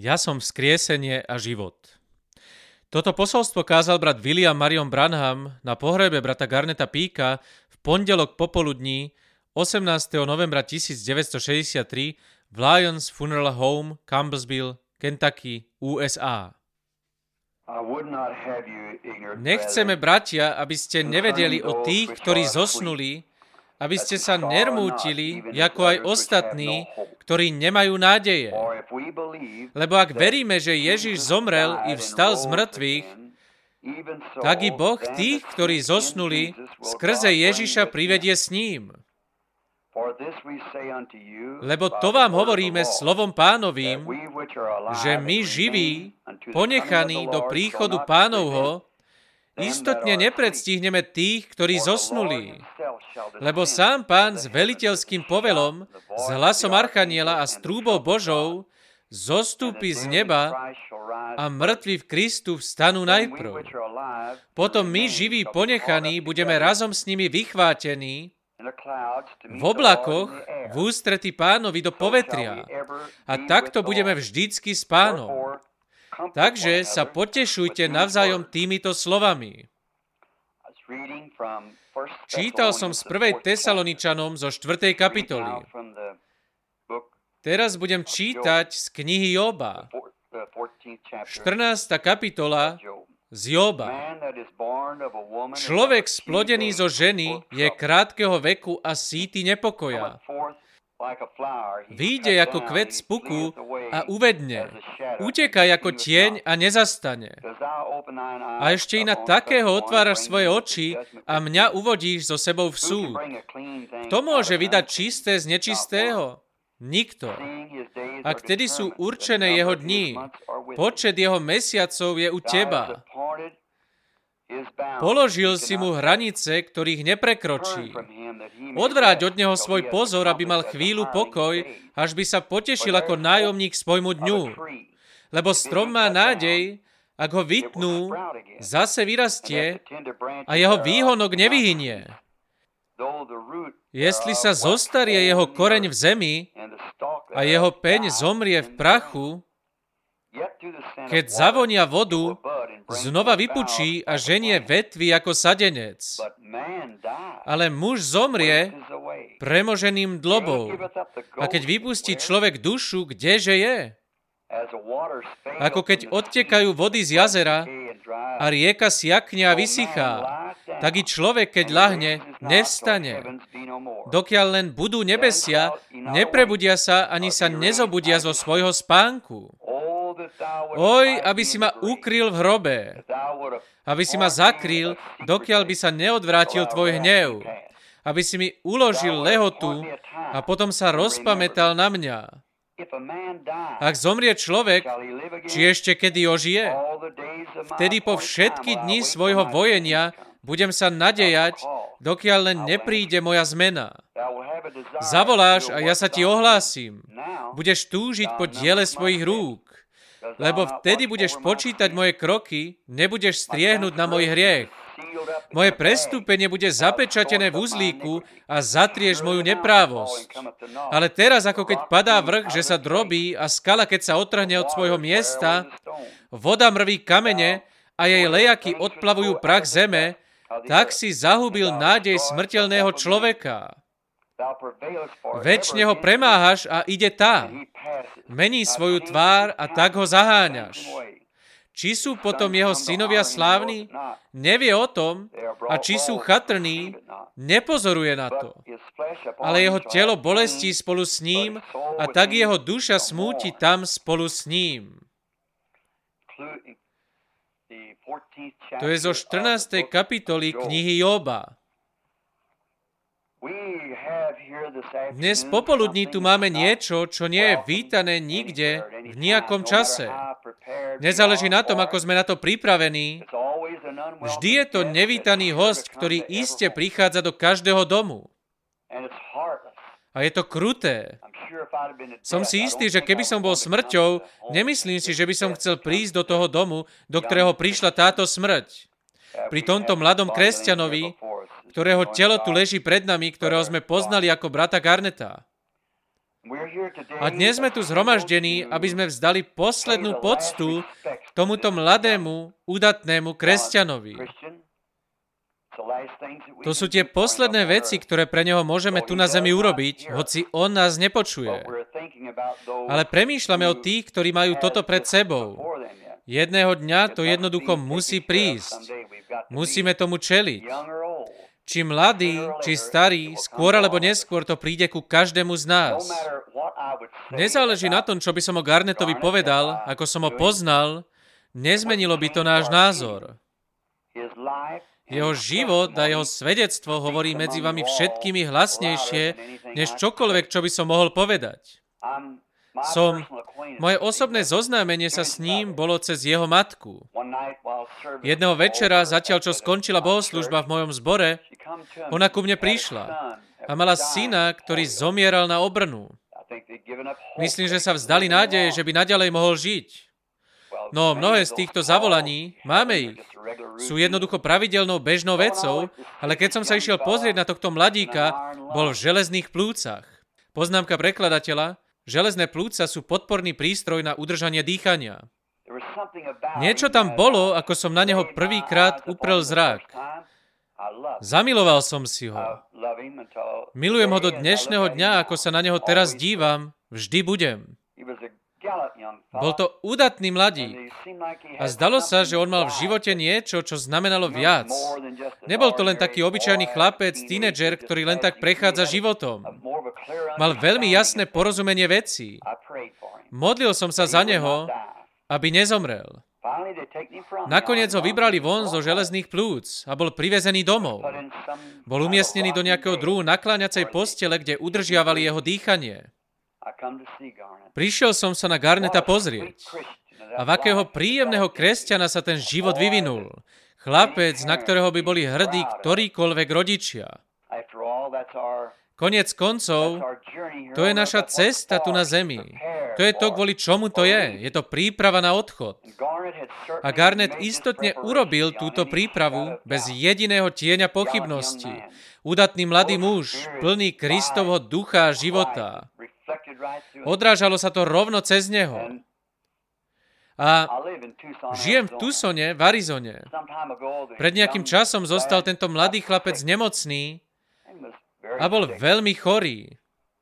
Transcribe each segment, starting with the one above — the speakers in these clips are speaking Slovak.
Ja som vzkriesenie a život. Toto posolstvo kázal brat William Marion Branham na pohrebe brata Garneta Peaka v pondelok popoludní 18. novembra 1963 v Lions Funeral Home, Campbellsville, Kentucky, USA. Nechceme, bratia, aby ste nevedeli o tých, ktorí zosnuli, aby ste sa nermútili, ako aj ostatní, ktorí nemajú nádeje. Lebo ak veríme, že Ježiš zomrel i vstal z mŕtvych, tak i Boh tých, ktorí zosnuli, skrze Ježiša privedie s ním. Lebo to vám hovoríme slovom Pánovým, že my živí, ponechaní do príchodu Pánovho, istotne nepredstihneme tých, ktorí zosnuli. Lebo sám Pán s veliteľským povelom, s hlasom archaniela a s trúbou Božou zostúpi z neba a mŕtvi v Kristu vstanú najprv. Potom my, živí ponechaní, budeme razom s nimi vychvátení v oblakoch v ústrety Pánovi do povetria. A takto budeme vždycky s Pánom. Takže sa potešujte navzájom týmito slovami. Čítal som z 1. Tesaloničanom zo 4. kapitoly. Teraz budem čítať z knihy Jóba. 14. kapitola z Jóba. Človek splodený zo ženy je krátkeho veku a síty nepokoja. Výjde ako kvet z puku a uvedne. Utekaj ako tieň a nezastane. A ešte i na takého otváraš svoje oči a mňa uvodíš so sebou v súd. Kto môže vydať čisté z nečistého? Nikto. A vtedy sú určené jeho dni. Počet jeho mesiacov je u teba. Položil si mu hranice, ktorých neprekročí. Odvráť od neho svoj pozor, aby mal chvíľu pokoj, až by sa potešil ako nájomník svojmu dňu. Lebo strom má nádej, ak ho vytnú, zase vyrastie a jeho výhonok nevyhynie. Jestli sa zostarie jeho koreň v zemi a jeho peň zomrie v prachu, keď zavonia vodu, znova vypučí a ženie vetvy ako sadenec. Ale muž zomrie premoženým dlobou. A keď vypustí človek dušu, kdeže je? Ako keď odtekajú vody z jazera a rieka siakne a vysychá, tak i človek, keď ľahne, nevstane. Dokiaľ len budú nebesia, neprebudia sa ani sa nezobudia zo svojho spánku. Oj, aby si ma ukryl v hrobe, aby si ma zakryl, dokiaľ by sa neodvrátil tvoj hnev, aby si mi uložil lehotu a potom sa rozpamätal na mňa. Ak zomrie človek, či ešte kedy ožije? Vtedy po všetky dni svojho vojenia budem sa nadejať, dokiaľ len nepríde moja zmena. Zavoláš a ja sa ti ohlásim. Budeš túžiť po diele svojich rúk. Lebo vtedy budeš počítať moje kroky, nebudeš striehnúť na môj hriech. Moje prestúpenie bude zapečatené v uzlíku a zatrieš moju neprávosť. Ale teraz, ako keď padá vrch, že sa drobí a skala, keď sa otrhne od svojho miesta, voda mrví kamene a jej lejaky odplavujú prach zeme, tak si zahubil nádej smrteľného človeka. Večne ho premáhaš a ide tá. Mení svoju tvár a tak ho zaháňaš. Či sú potom jeho synovia slávni? Nevie o tom. A či sú chatrní? Nepozoruje na to. Ale jeho telo bolestí spolu s ním a tak jeho duša smúti tam spolu s ním. To je zo 14. kapitoly knihy Jóba. Dnes popoludní tu máme niečo, čo nie je vítané nikde, v nejakom čase. Nezáleží na tom, ako sme na to pripravení. Vždy je to nevítaný hosť, ktorý iste prichádza do každého domu. A je to kruté. Som si istý, že keby som bol smrťou, nemyslím si, že by som chcel prísť do toho domu, do ktorého prišla táto smrť. Pri tomto mladom kresťanovi, ktorého telo tu leží pred nami, ktorého sme poznali ako brata Garneta. A dnes sme tu zhromaždení, aby sme vzdali poslednú poctu tomuto mladému, udatnému kresťanovi. To sú tie posledné veci, ktoré pre neho môžeme tu na zemi urobiť, hoci on nás nepočuje. Ale premýšľame o tých, ktorí majú toto pred sebou. Jedného dňa to jednoducho musí prísť. Musíme tomu čeliť. Či mladý, či starý, skôr alebo neskôr to príde ku každému z nás. Nezáleží na tom, čo by som o Garnettovi povedal, ako som ho poznal, nezmenilo by to náš názor. Jeho život a jeho svedectvo hovorí medzi vami všetkými hlasnejšie, než čokoľvek, čo by som mohol povedať. Moje osobné zoznámenie sa s ním bolo cez jeho matku. Jedného večera, zatiaľ čo skončila bohoslužba v mojom zbore, ona ku mne prišla a mala syna, ktorý zomieral na obrnu. Myslím, že sa vzdali nádeje, že by naďalej mohol žiť. No, mnohé z týchto zavolaní, máme ich, sú jednoducho pravidelnou bežnou vecou, ale keď som sa išiel pozrieť na tohto mladíka, bol v železných plúcach. Poznámka prekladateľa, železné plúca sú podporný prístroj na udržanie dýchania. Niečo tam bolo, ako som na neho prvýkrát uprel zrak. Zamiloval som si ho. Milujem ho do dnešného dňa, ako sa na neho teraz dívam, vždy budem. Bol to udatný mladík a zdalo sa, že on mal v živote niečo, čo znamenalo viac. Nebol to len taký obyčajný chlapec, tínedžer, ktorý len tak prechádza životom. Mal veľmi jasné porozumenie vecí. Modlil som sa za neho, aby nezomrel. Nakoniec ho vybrali von zo železných plúc a bol privezený domov. Bol umiestnený do nejakého druhu nakláňacej postele, kde udržiavali jeho dýchanie. Prišiel som sa na Garnetta pozrieť. A v akého príjemného kresťana sa ten život vyvinul. Chlapec, na ktorého by boli hrdí ktorýkoľvek rodičia. Koniec koncov, to je naša cesta tu na zemi. To je to, kvôli čomu to je. Je to príprava na odchod. A Garnett istotne urobil túto prípravu bez jediného tieňa pochybnosti. Udatný mladý muž, plný Kristovho ducha a života. Odrážalo sa to rovno cez neho. A žijem v Tucsone, v Arizone. Pred nejakým časom zostal tento mladý chlapec nemocný a bol veľmi chorý.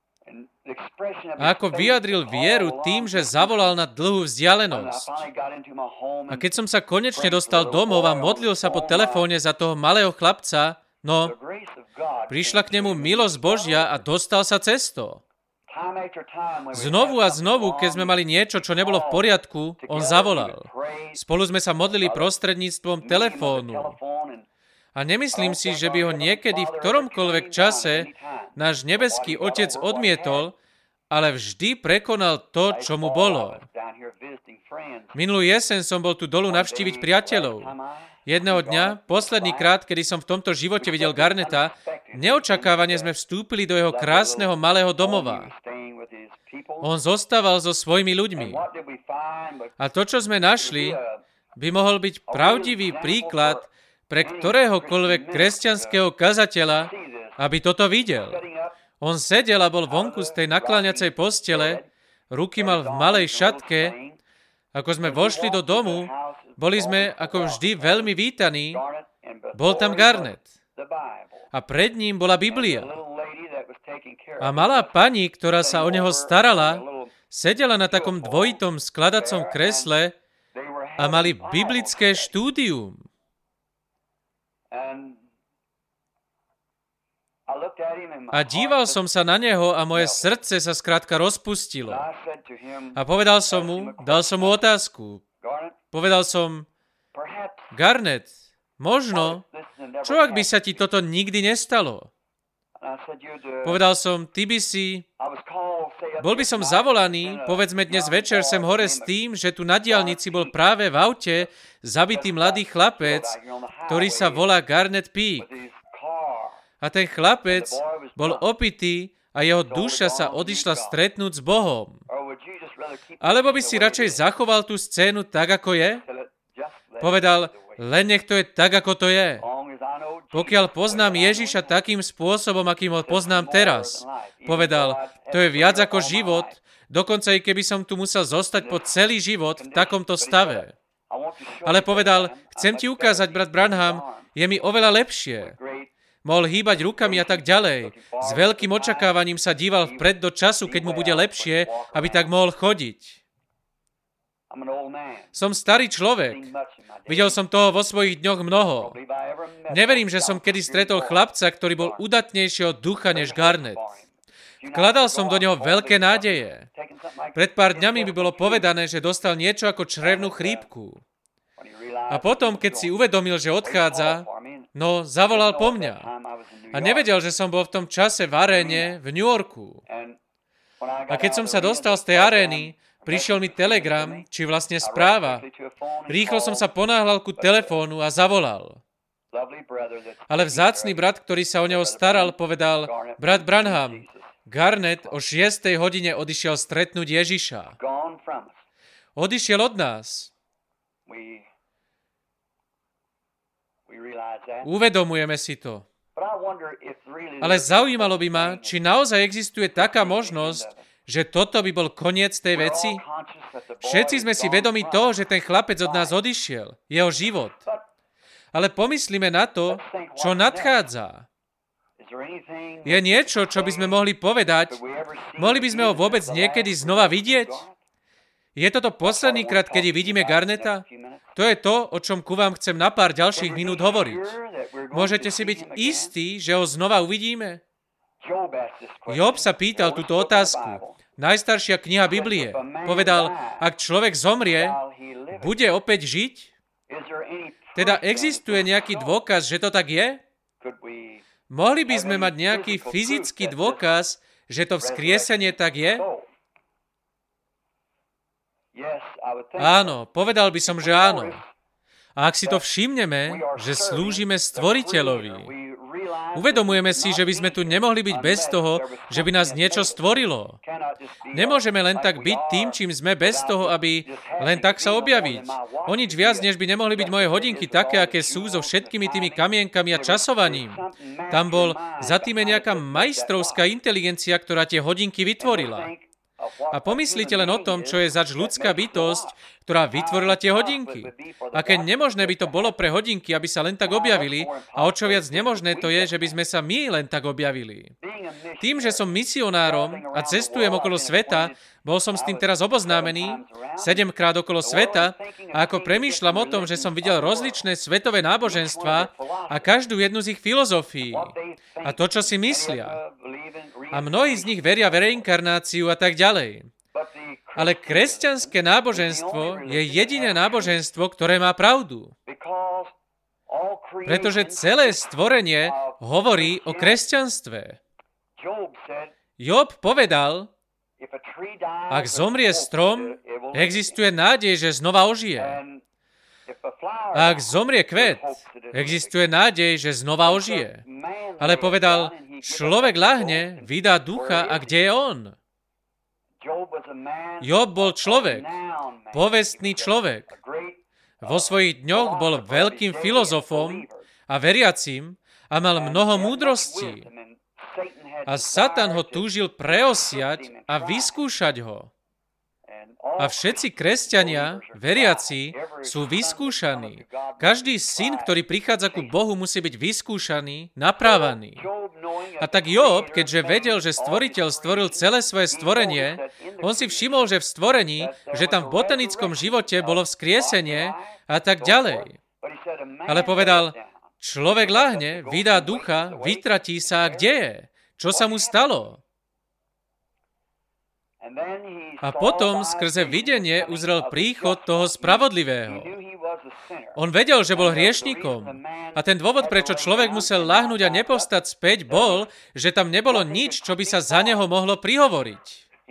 A ako vyjadril vieru tým, že zavolal na dlhú vzdialenosť. A keď som sa konečne dostal domov a modlil sa po telefóne za toho malého chlapca, no, prišla k nemu milosť Božia a dostal sa cez to. Znovu a znovu, keď sme mali niečo, čo nebolo v poriadku, on zavolal. Spolu sme sa modlili prostredníctvom telefónu. A nemyslím si, že by ho niekedy v ktoromkoľvek čase náš nebeský Otec odmietol, ale vždy prekonal to, čo mu bolo. Minulú jeseň som bol tu dolu navštíviť priateľov. Jedného dňa, posledný krát, kedy som v tomto živote videl Garnetta, neočakávane sme vstúpili do jeho krásneho malého domova. On zostával so svojimi ľuďmi. A to, čo sme našli, by mohol byť pravdivý príklad pre ktoréhokoľvek kresťanského kazateľa, aby toto videl. On sedel a bol vonku z tej nakláňacej postele, ruky mal v malej šatke. Ako sme vošli do domu, boli sme ako vždy veľmi vítaní. Bol tam Garnett. A pred ním bola Biblia. A malá pani, ktorá sa o neho starala, sedela na takom dvojitom skladacom kresle a mali biblické štúdium. A díval som sa na neho a moje srdce sa skrátka rozpustilo. A povedal som mu, dal som mu otázku. Povedal som, Garnett, možno, čo ak by sa ti toto nikdy nestalo? Povedal som, bol by som zavolaný, povedzme dnes večer sem hore s tým, že tu na diaľnici bol práve v aute zabitý mladý chlapec, ktorý sa volá Garnett Peak. A ten chlapec bol opitý a jeho duša sa odišla stretnúť s Bohom. Alebo by si radšej zachoval tú scénu tak, ako je? Povedal, len nech to je tak, ako to je. pokiaľ poznám Ježiša takým spôsobom, akým ho poznám teraz. Povedal, to je viac ako život, dokonca i keby som tu musel zostať po celý život v takomto stave. Ale povedal, chcem ti ukázať, brat Branham, je mi oveľa lepšie. Mohol hýbať rukami a tak ďalej. S veľkým očakávaním sa díval vpred do času, keď mu bude lepšie, aby tak mohol chodiť. Som starý človek. Videl som toho vo svojich dňoch mnoho. Neverím, že som kedy stretol chlapca, ktorý bol udatnejšieho ducha než Garnet. Vkladal som do neho veľké nádeje. Pred pár dňami by bolo povedané, že dostal niečo ako črevnú chrípku. A potom, keď si uvedomil, že odchádza, zavolal po mňa. A nevedel, že som bol v tom čase v aréne v New Yorku. A keď som sa dostal z tej arény, prišiel mi telegram, či vlastne správa. Rýchlo som sa ponáhľal ku telefónu a zavolal. Ale vzácny brat, ktorý sa o neho staral, povedal, brat Branham, Garnet o 6. hodine odišiel stretnúť Ježiša. Odišiel od nás. Uvedomujeme si to. Ale zaujímalo by ma, či naozaj existuje taká možnosť, že toto by bol koniec tej veci? Všetci sme si vedomi toho, že ten chlapec od nás odišiel, jeho život. Ale pomyslíme na to, čo nadchádza. Je niečo, čo by sme mohli povedať? Mohli by sme ho vôbec niekedy znova vidieť? Je toto posledný krát, kedy vidíme Garneta? To je to, o čom ku vám chcem na pár ďalších minút hovoriť. Môžete si byť istí, že ho znova uvidíme? Job sa pýtal túto otázku. Najstaršia kniha Biblie. Povedal, ak človek zomrie, bude opäť žiť? Teda existuje nejaký dôkaz, že to tak je? Mohli by sme mať nejaký fyzický dôkaz, že to vzkriesenie tak je? Áno, povedal by som, že áno. A ak si to všimneme, že slúžime Stvoriteľovi, uvedomujeme si, že by sme tu nemohli byť bez toho, že by nás niečo stvorilo. Nemôžeme len tak byť tým, čím sme, bez toho, aby len tak sa objaviť. O nič viac, než by nemohli byť moje hodinky také, aké sú, so všetkými tými kamienkami a časovaním. Tam bol za tým nejaká majstrovská inteligencia, ktorá tie hodinky vytvorila. A pomyslite len o tom, čo je zač ľudská bytosť, ktorá vytvorila tie hodinky. Aké nemožné by to bolo pre hodinky, aby sa len tak objavili, a o čo viac nemožné to je, že by sme sa my len tak objavili. Tým, že som misionárom a cestujem okolo sveta, bol som s tým teraz oboznámený, 7-krát okolo sveta, a ako premýšľam o tom, že som videl rozličné svetové náboženstvá a každú jednu z ich filozofií a to, čo si myslia. A mnohí z nich veria v reinkarnáciu a tak ďalej. Ale kresťanské náboženstvo je jediné náboženstvo, ktoré má pravdu. Pretože celé stvorenie hovorí o kresťanstve. Job povedal, ak zomrie strom, existuje nádej, že znova ožije. A ak zomrie kvet, existuje nádej, že znova ožije. Ale povedal, človek ľahne, vydá ducha, a kde je on? Job bol človek, povestný človek. Vo svojich dňoch bol veľkým filozofom a veriacím a mal mnoho múdrostí. A Satan ho túžil preosiať a vyskúšať ho. A všetci kresťania, veriaci, sú vyskúšaní. Každý syn, ktorý prichádza ku Bohu, musí byť vyskúšaný, naprávaný. A tak Job, keďže vedel, že Stvoriteľ stvoril celé svoje stvorenie, on si všimol, že v stvorení, že tam v botanickom živote bolo vzkriesenie a tak ďalej. Ale povedal, človek ľahne, vydá ducha, vytratí sa, a kde je? Čo sa mu stalo? A potom skrze videnie uzrel príchod toho spravodlivého. On vedel, že bol hriešnikom. A ten dôvod, prečo človek musel ľahnúť a nepovstať späť, bol, že tam nebolo nič, čo by sa za neho mohlo prihovoriť.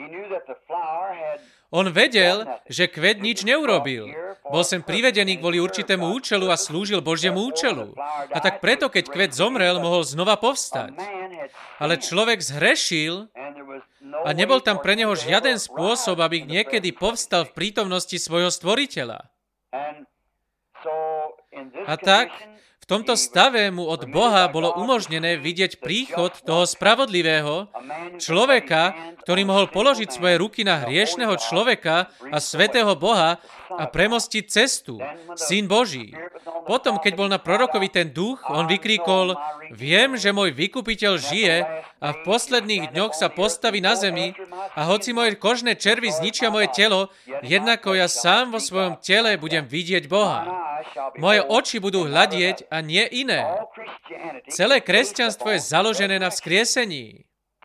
On vedel, že kvet nič neurobil. Bol sem privedený kvôli určitému účelu a slúžil Božiemu účelu. A tak preto, keď kvet zomrel, mohol znova povstať. Ale človek zhrešil a nebol tam pre neho žiaden spôsob, aby niekedy povstal v prítomnosti svojho stvoriteľa. A tak, v tomto stave mu od Boha bolo umožnené vidieť príchod toho spravodlivého človeka, ktorý mohol položiť svoje ruky na hriešneho človeka a svätého Boha a premostiť cestu, Syn Boží. Potom, keď bol na prorokovi ten duch, on vykríkol: viem, že môj vykupiteľ žije a v posledných dňoch sa postaví na zemi a hoci moje kožné červy zničia moje telo, jednako ja sám vo svojom tele budem vidieť Boha. Moje oči budú hľadieť a nie iné. Celé kresťanstvo je založené na vzkriesení.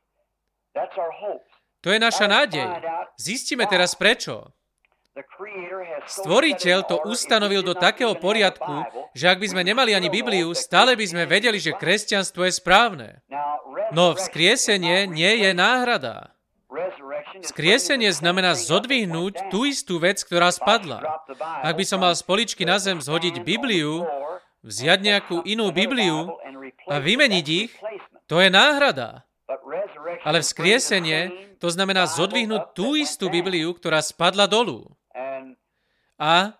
To je naša nádej. Zistíme teraz prečo. Stvoriteľ to ustanovil do takého poriadku, že ak by sme nemali ani Bibliu, stále by sme vedeli, že kresťanstvo je správne. No vzkriesenie nie je náhrada. Vzkriesenie znamená zodvihnúť tú istú vec, ktorá spadla. Ak by som mal z poličky na zem zhodiť Bibliu, vziať nejakú inú Bibliu a vymeniť ich, to je náhrada. Ale vzkriesenie to znamená zodvihnúť tú istú Bibliu, ktorá spadla dolu. A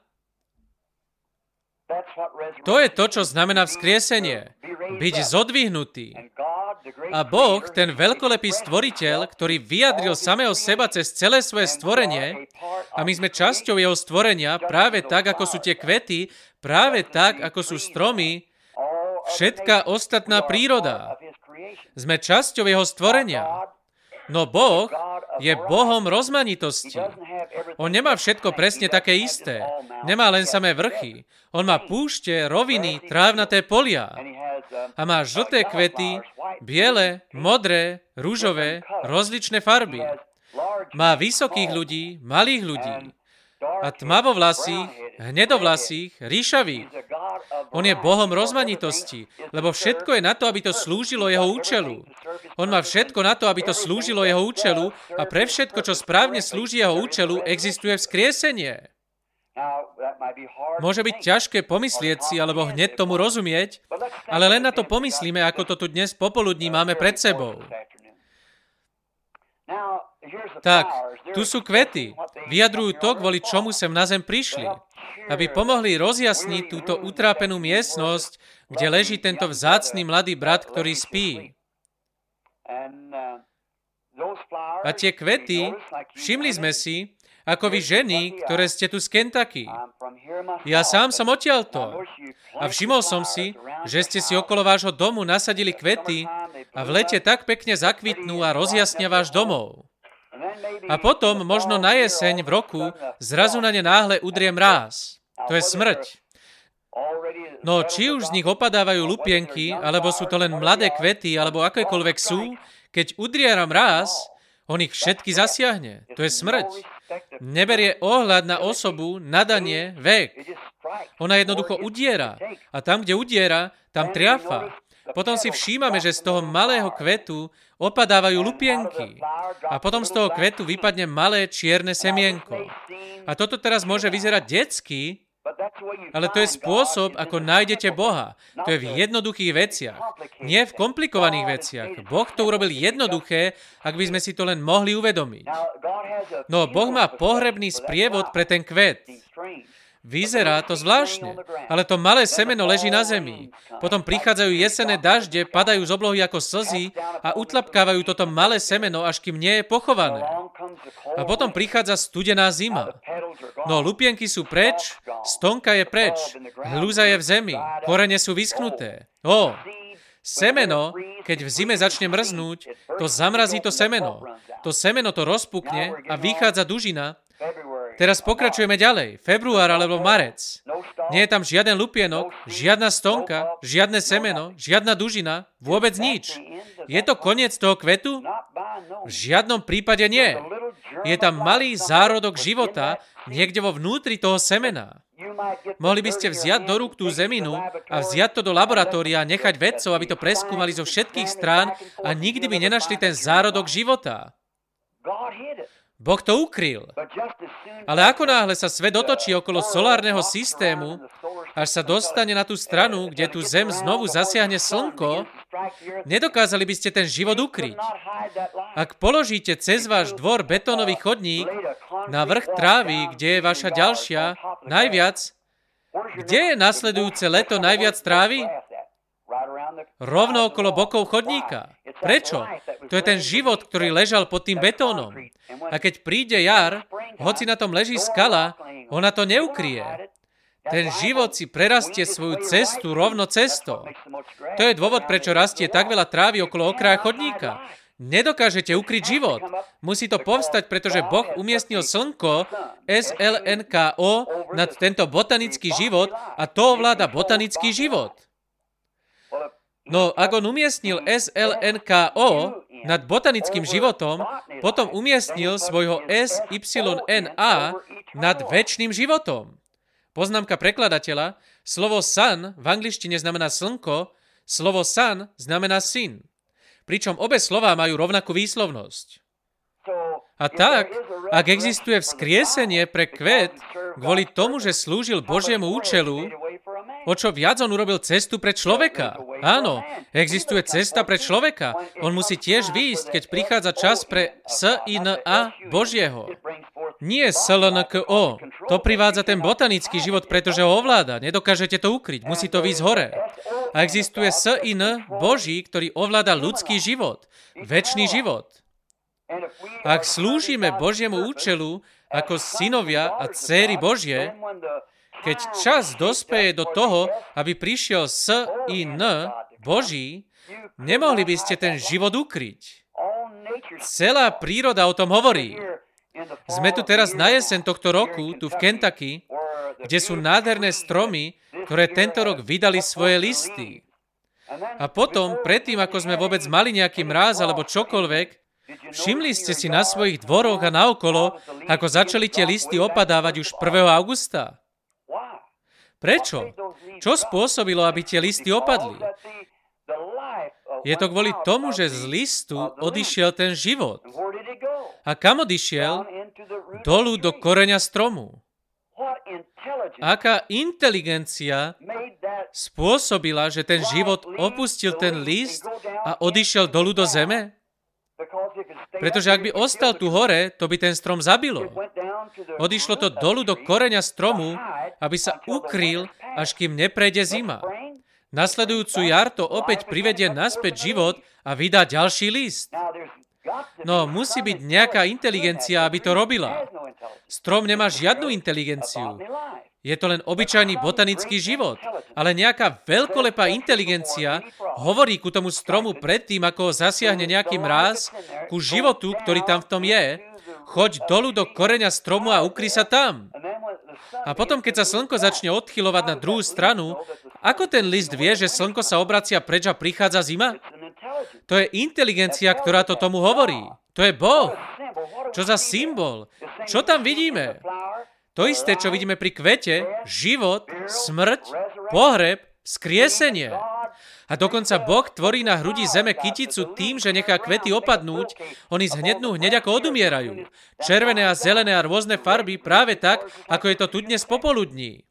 to je to, čo znamená vzkriesenie. Byť zodvihnutý. A Boh, ten veľkolepý stvoriteľ, ktorý vyjadril samého seba cez celé svoje stvorenie, a my sme časťou jeho stvorenia, práve tak, ako sú tie kvety, práve tak, ako sú stromy, všetká ostatná príroda. Sme časťou jeho stvorenia. No Boh je Bohom rozmanitosti. On nemá všetko presne také isté. Nemá len samé vrchy. On má púšte, roviny, trávnaté polia. A má žlté kvety, biele, modré, ružové, rozličné farby. Má vysokých ľudí, malých ľudí. A tmavovlasých, hnedovlasých, ríšavých. On je Bohom rozmanitosti, lebo všetko je na to, aby to slúžilo jeho účelu. On má všetko na to, aby to slúžilo jeho účelu a pre všetko, čo správne slúži jeho účelu, existuje vzkriesenie. Môže byť ťažké pomyslieť si alebo hneď tomu rozumieť, ale len na to pomyslíme, ako to tu dnes popoludní máme pred sebou. Tak, tu sú kvety. Vyjadrujú to, kvôli čomu sem na zem prišli. Aby pomohli rozjasniť túto utrápenú miestnosť, kde leží tento vzácny mladý brat, ktorý spí. A tie kvety, všimli sme si, ako vy ženy, ktoré ste tu z Kentucky. Ja sám som odtiaľto. A všimol som si, že ste si okolo vášho domu nasadili kvety a v lete tak pekne zakvitnú a rozjasnia váš domov. A potom, možno na jeseň v roku, zrazu na ne náhle udrie mráz. To je smrť. No, či už z nich opadávajú lupienky, alebo sú to len mladé kvety, alebo akékoľvek sú, keď udriera mráz, on ich všetky zasiahne. To je smrť. Neberie ohľad na osobu, nadanie, vek. Ona jednoducho udiera. A tam, kde udiera, tam triafa. Potom si všímame, že z toho malého kvetu opadávajú lupienky. A potom z toho kvetu vypadne malé čierne semienko. A toto teraz môže vyzerať detsky, ale to je spôsob, ako nájdete Boha. To je v jednoduchých veciach. Nie v komplikovaných veciach. Boh to urobil jednoduché, ak by sme si to len mohli uvedomiť. No, Boh má pohrebný sprievod pre ten kvet. Vyzerá to zvláštne, ale to malé semeno leží na zemi. Potom prichádzajú jesenné dažde, padajú z oblohy ako slzy a utlapkávajú toto malé semeno, až kým nie je pochované. A potom prichádza studená zima. No lupienky sú preč, stonka je preč, hľúza je v zemi, korene sú vyschnuté. Semeno, keď v zime začne mrznúť, to zamrazí to semeno. To semeno to rozpukne a vychádza dužina. Teraz pokračujeme ďalej. Február alebo marec. Nie je tam žiaden lupienok, žiadna stonka, žiadne semeno, žiadna dužina, vôbec nič. Je to koniec toho kvetu? V žiadnom prípade nie. Je tam malý zárodok života niekde vo vnútri toho semena. Mohli by ste vziať do rúk tú zeminu a vziať to do laboratória a nechať vedcov, aby to preskúmali zo všetkých strán a nikdy by nenašli ten zárodok života. Boh to ukryl. Ale ako náhle sa svet otočí okolo solárneho systému, až sa dostane na tú stranu, kde tú zem znovu zasiahne slnko, nedokázali by ste ten život ukryť. Ak položíte cez váš dvor betónový chodník na vrch trávy, kde je vaša ďalšia, najviac, Kde je nasledujúce leto najviac trávy? Rovno okolo bokov chodníka. Prečo? To je ten život, ktorý ležal pod tým betónom. A keď príde jar, hoci na tom leží skala, ona to neukrie. Ten život si prerastie svoju cestu rovno cestou. To je dôvod, prečo rastie tak veľa trávy okolo okraja chodníka. Nedokážete ukryť život. Musí to povstať, pretože Boh umiestnil slnko, SLNKO, nad tento botanický život a to ovláda botanický život. No, ak on umiestnil SLNKO nad botanickým životom, potom umiestnil svojho SYNA nad večným životom. Poznámka prekladateľa, slovo sun v angličtine znamená slnko, slovo sun znamená syn. Pričom obe slová majú rovnakú výslovnosť. A tak, ak existuje vzkriesenie pre kvet kvôli tomu, že slúžil Božiemu účelu, o čo viac on urobil cestu pre človeka. Áno, existuje cesta pre človeka. On musí tiež výjsť, keď prichádza čas pre SINA Božieho. Nie SLNKO. To privádza ten botanický život, pretože ho ovláda. Nedokážete to ukryť. Musí to výjsť hore. A existuje SIN Boží, ktorý ovláda ľudský život. Večný život. Ak slúžime Božiemu účelu ako synovia a dcéry Božie, keď čas dospeje do toho, aby prišiel SIN Boží, nemohli by ste ten život ukryť. Celá príroda o tom hovorí. Sme tu teraz na jeseň tohto roku, tu v Kentucky, kde sú nádherné stromy, ktoré tento rok vydali svoje listy. A potom, predtým, ako sme vôbec mali nejaký mráz alebo čokoľvek, všimli ste si na svojich dvoroch a naokolo, ako začali tie listy opadávať už 1. augusta. Prečo? Čo spôsobilo, aby tie listy opadli? Je to kvôli tomu, že z listu odišiel ten život. A kam odišiel? Dolu do koreňa stromu. Aká inteligencia spôsobila, že ten život opustil ten list a odišiel dolu do zeme? Pretože ak by ostal tu hore, to by ten strom zabilo. Odišlo to dolu do koreňa stromu, aby sa ukryl, až kým neprejde zima. Nasledujúcu jar to opäť privedie naspäť život a vydá ďalší list. No, musí byť nejaká inteligencia, aby to robila. Strom nemá žiadnu inteligenciu. Je to len obyčajný botanický život. Ale nejaká veľkolepá inteligencia hovorí ku tomu stromu predtým, ako ho zasiahne nejaký mráz, ku životu, ktorý tam v tom je. Choď dolu do koreňa stromu a ukry sa tam. A potom, keď sa slnko začne odchylovať na druhú stranu, ako ten list vie, že slnko sa obracia preč a prichádza zima? To je inteligencia, ktorá to tomu hovorí. To je Boh. Čo za symbol? Čo tam vidíme? To isté, čo vidíme pri kvete, život, smrť, pohreb, vzkriesenie. A dokonca Boh tvorí na hrudi zeme kyticu tým, že nechá kvety opadnúť, oni zhnednú hneď ako odumierajú. Červené a zelené a rôzne farby práve tak, ako je to tu dnes popoludní.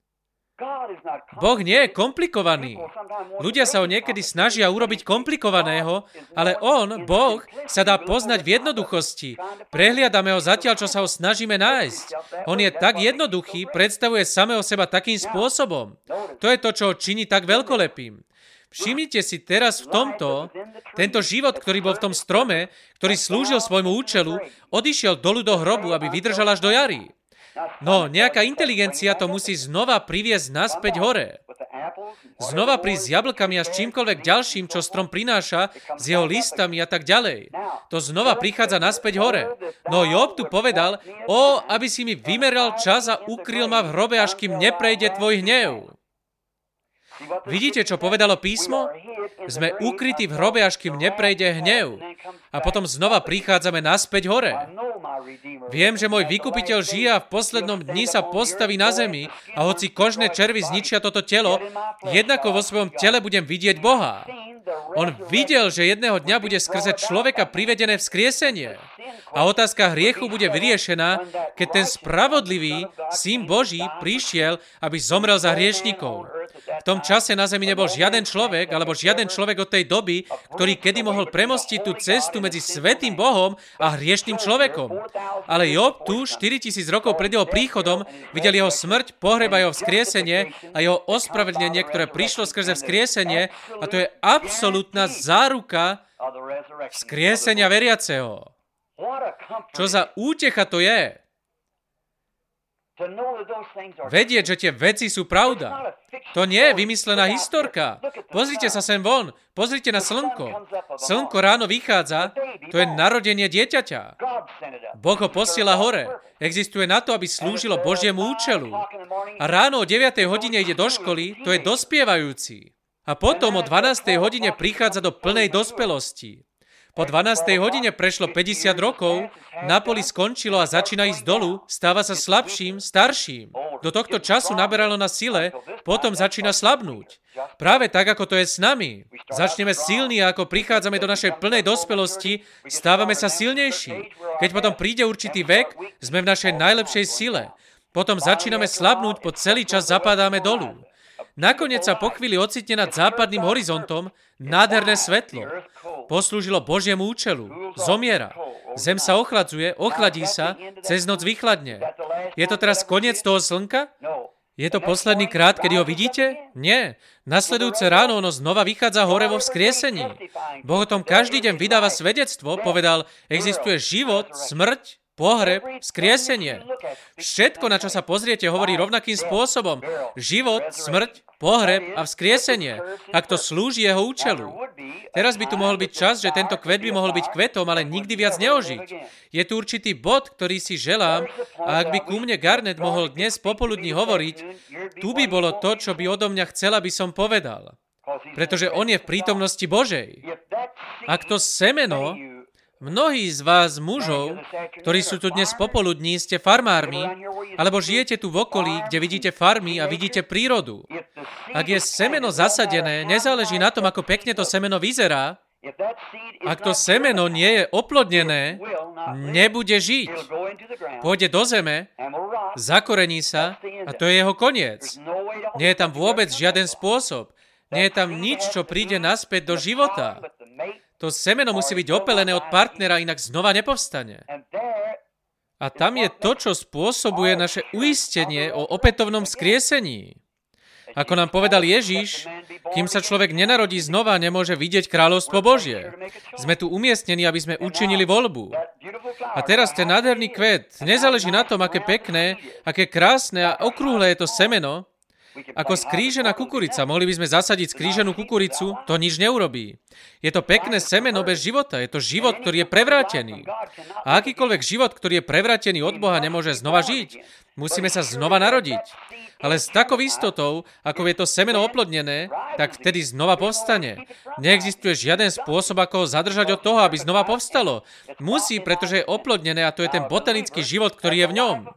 Boh nie je komplikovaný. Ľudia sa ho niekedy snažia urobiť komplikovaného, ale on, Boh, sa dá poznať v jednoduchosti. Prehliadame ho zatiaľ, čo sa ho snažíme nájsť. On je tak jednoduchý, predstavuje samého seba takým spôsobom. To je to, čo ho činí tak veľkolepým. Všimnite si teraz v tomto, tento život, ktorý bol v tom strome, ktorý slúžil svojmu účelu, odišiel dolu do hrobu, aby vydržal až do jary. No, nejaká inteligencia to musí znova priviesť naspäť hore. Znova prísť s jablkami a s čímkoľvek ďalším, čo strom prináša, s jeho listami a tak ďalej. To znova prichádza naspäť hore. No Job tu povedal, aby si mi vymeral čas a ukryl ma v hrobe, až kým neprejde tvoj hnev. Vidíte, čo povedalo písmo? Sme ukrytí v hrobe, až kým neprejde hnev. A potom znova prichádzame naspäť hore. Viem, že môj vykupiteľ žije a v poslednom dni sa postaví na zemi a hoci kožné červy zničia toto telo, jednako vo svojom tele budem vidieť Boha. On videl, že jedného dňa bude skrze človeka privedené vzkriesenie. A otázka hriechu bude vyriešená, keď ten spravodlivý Syn Boží prišiel, aby zomrel za hriešnikov. tom čase na zemi nebol žiaden človek, alebo žiaden človek od tej doby, ktorý kedy mohol premostiť tú cestu medzi svätým Bohom a hriešným človekom. Ale Job tu, 4000 rokov pred jeho príchodom, videl jeho smrť, pohreb a jeho vzkriesenie a jeho ospravedlnenie, ktoré prišlo skrze vzkriesenie, a to je absolútna záruka vzkriesenia veriaceho. Čo za útecha to je? Vedieť, že tie veci sú pravda. To nie je vymyslená historka. Pozrite sa sem von. Pozrite na slnko. Slnko ráno vychádza. To je narodenie dieťaťa. Boh ho posiela hore. Existuje na to, aby slúžilo Božiemu účelu. A ráno o 9. hodine ide do školy. To je dospievajúci. A potom o 12. hodine prichádza do plnej dospelosti. Po 12. hodine prešlo 50 rokov, na poli skončilo a začína ísť dolu, stáva sa slabším, starším. Do tohto času naberalo na sile, potom začína slabnúť. Práve tak, ako to je s nami. Začneme silní a ako prichádzame do našej plnej dospelosti, stávame sa silnejší. Keď potom príde určitý vek, sme v našej najlepšej sile. Potom začíname slabnúť, po celý čas zapadáme dolu. Nakoniec sa po chvíli ocitne nad západným horizontom nádherné svetlo. Poslúžilo Božiemu účelu. Zomiera. Zem sa ochladzuje, ochladí sa, cez noc vychladne. Je to teraz koniec toho slnka? Je to posledný krát, kedy ho vidíte? Nie. Nasledujúce ráno ono znova vychádza hore vo vzkriesení. Boh o tom každý deň vydáva svedectvo, povedal, existuje život, smrť, pohreb, vzkriesenie. Všetko, na čo sa pozriete, hovorí rovnakým spôsobom. Život, smrť, pohreb a vzkriesenie. Ak to slúži jeho účelu. Teraz by tu mohol byť čas, že tento kvet by mohol byť kvetom, ale nikdy viac neožiť. Je tu určitý bod, ktorý si želám, a ak by ku mne Garnet mohol dnes popoludní hovoriť, tu by bolo to, čo by odo mňa chcel, aby som povedal. Pretože on je v prítomnosti Božej. Ak to semeno, mnohí z vás mužov, ktorí sú tu dnes popoludní, ste farmármi, alebo žijete tu v okolí, kde vidíte farmy a vidíte prírodu. Ak je semeno zasadené, nezáleží na tom, ako pekne to semeno vyzerá. Ak to semeno nie je oplodnené, nebude žiť. Pôjde do zeme, zakorení sa a to je jeho koniec. Nie je tam vôbec žiaden spôsob. Nie je tam nič, čo príde naspäť do života. To semeno musí byť opelené od partnera, inak znova nepovstane. A tam je to, čo spôsobuje naše uistenie o opätovnom vzkriesení. Ako nám povedal Ježiš, kým sa človek nenarodí znova, nemôže vidieť kráľovstvo Božie. Sme tu umiestnení, aby sme učinili voľbu. A teraz ten nádherný kvet, nezáleží na tom, aké pekné, aké krásne a okrúhle je to semeno, ako skrížená kukurica. Mohli by sme zasadiť skríženú kukuricu, to nič neurobí. Je to pekné semeno bez života. Je to život, ktorý je prevrátený. A akýkoľvek život, ktorý je prevrátený od Boha, nemôže znova žiť. Musíme sa znova narodiť. Ale s takou istotou, ako je to semeno oplodnené, tak vtedy znova povstane. Neexistuje žiaden spôsob, ako ho zadržať od toho, aby znova povstalo. Musí, pretože je oplodnené a to je ten botanický život, ktorý je v ňom.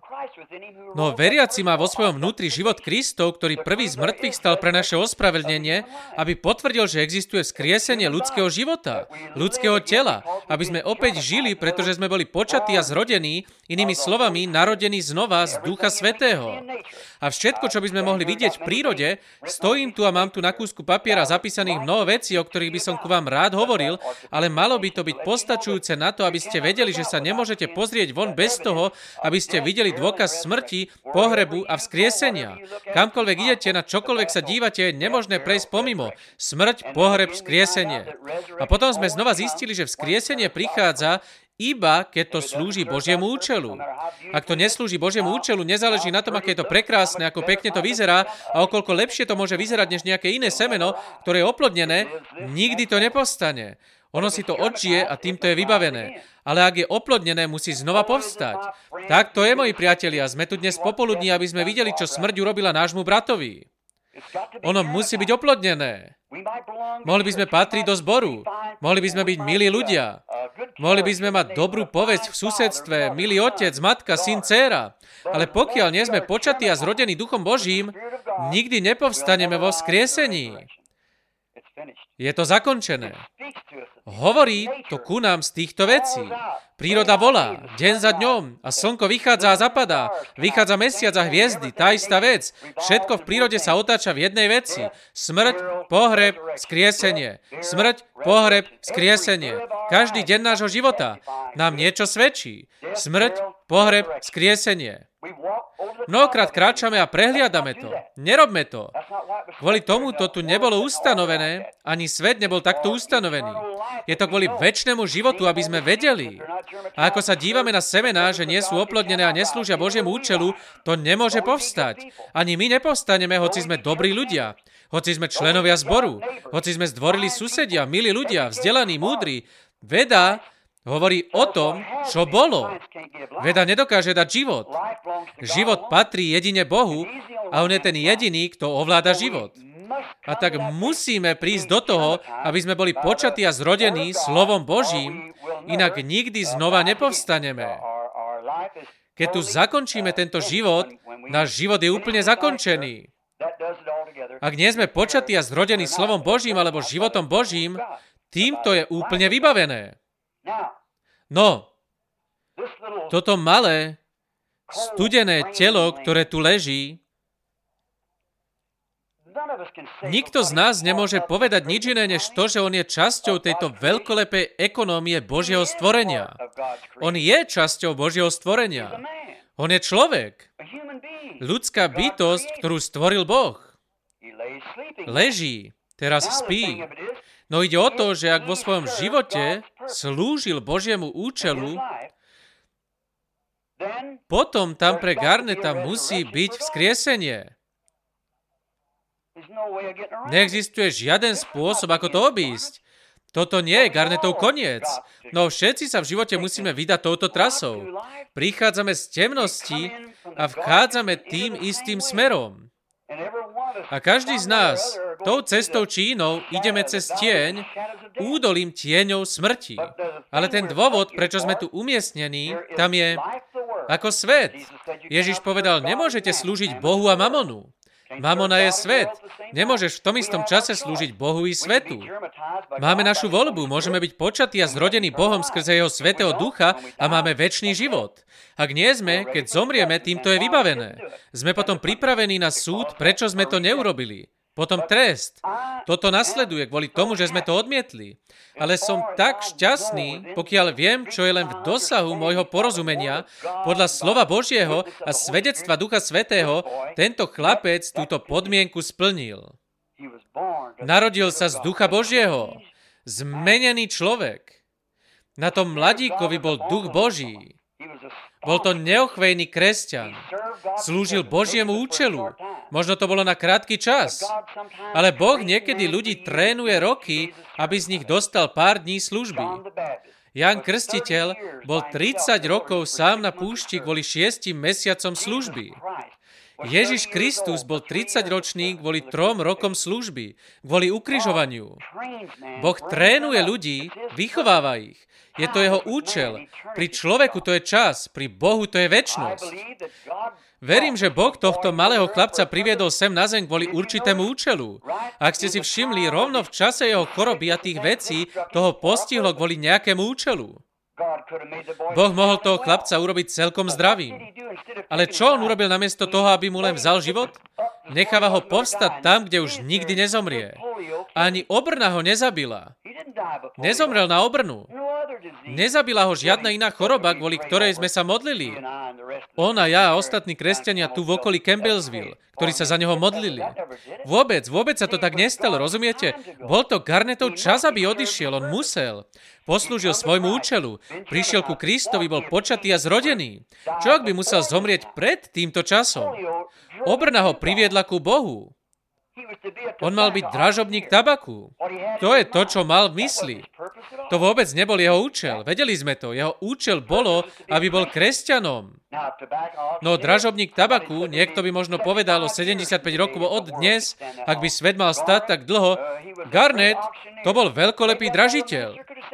No veriaci má vo svojom vnútri život Kristov, ktorý prvý z mŕtvych stal pre naše ospravedlnenie, aby potvrdil, že existuje vzkriesenie ľudského života, ľudského tela, aby sme opäť žili, pretože sme boli počatí a zrodení, inými slovami, narodení znova z Ducha Svätého. A všetko, čo by sme mohli vidieť v prírode, stojím tu a mám tu na kúsku papiera zapísaných mnoho vecí, o ktorých by som ku vám rád hovoril, ale malo by to byť postačujúce na to, aby ste vedeli, že sa nemôžete pozrieť von bez toho, aby ste videli dôkaz smrti, pohrebu a vzkriesenia. Kamkoľvek idete, na čokoľvek sa dívate, je nemožné prejsť pomimo. Smrť, pohreb, vzkriesenie. A potom sme znova zistili, že vzkriesenie prichádza iba keď to slúži Božiemu účelu. Ak to neslúži Božiemu účelu, nezáleží na tom, aké je to prekrásne, ako pekne to vyzerá a okoľko lepšie to môže vyzerať než nejaké iné semeno, ktoré je oplodnené, nikdy to nepostane. Ono si to odžije a týmto je vybavené. Ale ak je oplodnené, musí znova povstať. Tak to je, moji priatelia. Sme tu dnes popoludní, aby sme videli, čo smrť urobila nášmu bratovi. Ono musí byť oplodnené. Mohli by sme patriť do zboru. Mohli by sme byť milí ľudia. Mohli by sme mať dobrú povesť v susedstve, milý otec, matka, syn, dcéra. Ale pokiaľ nie sme počatí a zrodení Duchom Božím, nikdy nepovstaneme vo vzkriesení. Je to zakončené. Hovorí to ku nám z týchto vecí. Príroda volá, deň za dňom, a slnko vychádza a zapadá, vychádza mesiac a hviezdy, tá istá vec. Všetko v prírode sa otáča v jednej veci. Smrť, pohreb, skriesenie. Smrť, pohreb, skriesenie. Každý deň nášho života nám niečo svedčí. Smrť, pohreb, skriesenie. Mnohokrát kráčame a prehliadame to. Nerobme to. Kvôli tomu to tu nebolo ustanovené, ani svet nebol takto ustanovený. Je to kvôli večnému životu, aby sme vedeli. A ako sa dívame na semená, že nie sú oplodnené a neslúžia Božiemu účelu, to nemôže povstať. Ani my nepovstaneme, hoci sme dobrí ľudia. Hoci sme členovia zboru. Hoci sme zdvorili susedia, milí ľudia, vzdelaní, múdri. Veda hovorí o tom, čo bolo. Veda nedokáže dať život. Život patrí jedine Bohu a on je ten jediný, kto ovláda život. A tak musíme prísť do toho, aby sme boli počatí a zrodení slovom Božím, inak nikdy znova nepovstaneme. Keď tu zakončíme tento život, náš život je úplne zakončený. Ak nie sme počatí a zrodení slovom Božím alebo životom Božím, týmto je úplne vybavené. No, toto malé, studené telo, ktoré tu leží, nikto z nás nemôže povedať nič iné, než to, že on je časťou tejto veľkolepej ekonómie Božieho stvorenia. On je časťou Božieho stvorenia. On je človek. Ľudská bytosť, ktorú stvoril Boh. Leží, teraz spí. No ide o to, že ak vo svojom živote slúžil Božiemu účelu, potom tam pre Garneta musí byť vzkriesenie. Neexistuje žiaden spôsob, ako to obísť. Toto nie je Garnetov koniec. No všetci sa v živote musíme vydať touto trasou. Prichádzame z temnosti a vchádzame tým istým smerom. A každý z nás, tou cestou či inou, ideme cez tieň, údolím tieňou smrti. Ale ten dôvod, prečo sme tu umiestnení, tam je ako svet. Ježiš povedal, nemôžete slúžiť Bohu a mamonu. Mamona je svet. Nemôžeš v tom istom čase slúžiť Bohu i svetu. Máme našu voľbu, môžeme byť počatí a zrodení Bohom skrze Jeho svätého ducha a máme večný život. Ak nie sme, keď zomrieme, týmto je vybavené. Sme potom pripravení na súd, prečo sme to neurobili. Potom trest. Toto nasleduje kvôli tomu, že sme to odmietli. Ale som tak šťastný, pokiaľ viem, čo je len v dosahu môjho porozumenia, podľa slova Božieho a svedectva Ducha Svätého, tento chlapec túto podmienku splnil. Narodil sa z Ducha Božieho. Zmenený človek. Na tom mladíkovi bol Duch Boží. Bol to neochvejný kresťan. Slúžil Božiemu účelu. Možno to bolo na krátky čas. Ale Boh niekedy ľudí trénuje roky, aby z nich dostal pár dní služby. Ján Krstiteľ bol 30 rokov sám na púšti kvôli 6 mesiacom služby. Ježiš Kristus bol 30-ročný kvôli 3 rokom služby, kvôli ukrižovaniu. Boh trénuje ľudí, vychováva ich. Je to jeho účel. Pri človeku to je čas, pri Bohu to je večnosť. Verím, že Boh tohto malého chlapca priviedol sem na zem kvôli určitému účelu. Ak ste si všimli, rovno v čase jeho choroby a tých vecí toho postihlo kvôli nejakému účelu. Boh mohol toho chlapca urobiť celkom zdravým. Ale čo on urobil namiesto toho, aby mu len vzal život? Necháva ho povstať tam, kde už nikdy nezomrie. Ani obrna ho nezabila. Nezomrel na obrnu. Nezabila ho žiadna iná choroba, kvôli ktorej sme sa modlili. On a ja a ostatní kresťania tu v okolí Campbellsville, ktorí sa za neho modlili. Vôbec sa to tak nestalo, rozumiete? Bol to Garnetov čas, aby odišiel, on musel. Poslúžil svojmu účelu. Prišiel ku Kristovi, bol počatý a zrodený. Čo ak by musel zomrieť pred týmto časom? Obrna ho priviedla ku Bohu. On mal byť dražobník tabaku. To je to, čo mal v mysli. To vôbec nebol jeho účel. Vedeli sme to. Jeho účel bolo, aby bol kresťanom. No dražobník tabaku, niekto by možno povedal o 75 rokov od dnes, ak by svet mal stať tak dlho, Garnet, to bol veľkolepý dražiteľ.